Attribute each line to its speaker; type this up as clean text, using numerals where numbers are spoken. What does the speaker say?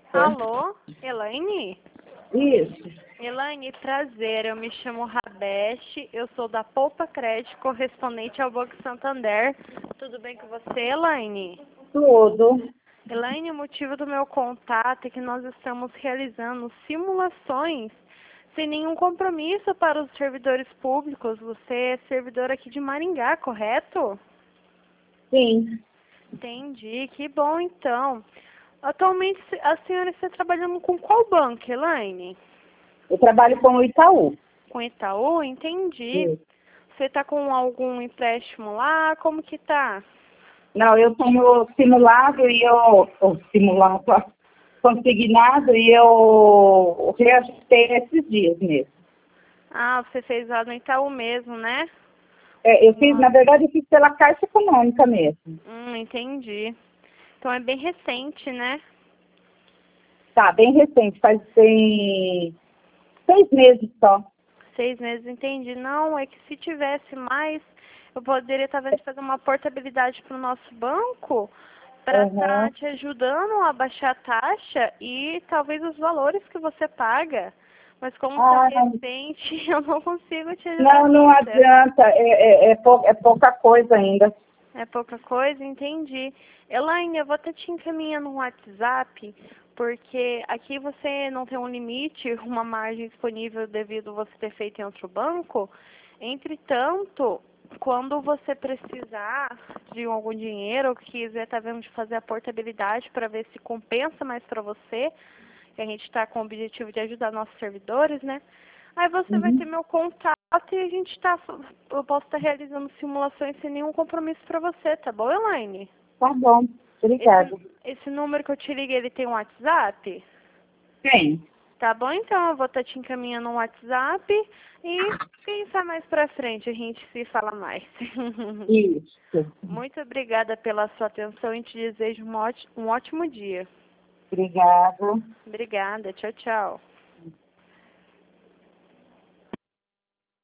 Speaker 1: Alô, Elaine?
Speaker 2: Isso.
Speaker 1: Elaine, prazer, eu me chamo Rabeste, eu sou da Poupa Crédito, correspondente ao Banco Santander. Tudo bem com você, Elaine?
Speaker 2: Tudo.
Speaker 1: Elaine, o motivo do meu contato é que nós estamos realizando simulações sem nenhum compromisso para os servidores públicos. Você é servidor aqui de Maringá, correto?
Speaker 2: Sim.
Speaker 1: Entendi, que bom então. Atualmente a senhora está trabalhando com qual banco, Elaine?
Speaker 2: Eu trabalho com o Itaú.
Speaker 1: Com Itaú? Entendi.
Speaker 2: Isso.
Speaker 1: Você está com algum empréstimo lá? Como que tá?
Speaker 2: Não, eu tenho simulado e simulado, consignado e eu reajustei esses dias mesmo.
Speaker 1: Ah, você fez lá no Itaú mesmo, né?
Speaker 2: Eu fiz, na verdade, eu fiz pela Caixa Econômica mesmo.
Speaker 1: Entendi. Então é bem recente, né?
Speaker 2: Tá, bem recente, tem 6 meses só.
Speaker 1: 6 meses, entendi. Não, é que se tivesse mais, eu poderia talvez fazer uma portabilidade para o nosso banco para estar
Speaker 2: Uhum.
Speaker 1: te ajudando a baixar a taxa e talvez os valores que você paga. Mas como está
Speaker 2: Ah,
Speaker 1: recente, eu não consigo te ajudar
Speaker 2: não
Speaker 1: ainda.
Speaker 2: adianta, é pouca coisa ainda.
Speaker 1: É pouca coisa? Entendi. Elaine, eu vou até te encaminhar no WhatsApp, porque aqui você não tem um limite, uma margem disponível devido você ter feito em outro banco. Entretanto, quando você precisar de algum dinheiro ou quiser estar vendo de fazer a portabilidade para ver se compensa mais para você, que a gente está com o objetivo de ajudar nossos servidores, né? Aí você vai ter
Speaker 2: Uhum.
Speaker 1: meu contato e eu posso estar realizando simulações sem nenhum compromisso para você, tá bom, Elaine?
Speaker 2: Tá bom, obrigada.
Speaker 1: Esse número que eu te liguei, ele tem um WhatsApp?
Speaker 2: Tem.
Speaker 1: Tá bom, então eu vou estar te encaminhando um WhatsApp e quem sabe mais pra frente a gente se fala mais.
Speaker 2: Isso.
Speaker 1: Muito obrigada pela sua atenção e te desejo um ótimo dia.
Speaker 2: Obrigada.
Speaker 1: Obrigada, tchau, tchau.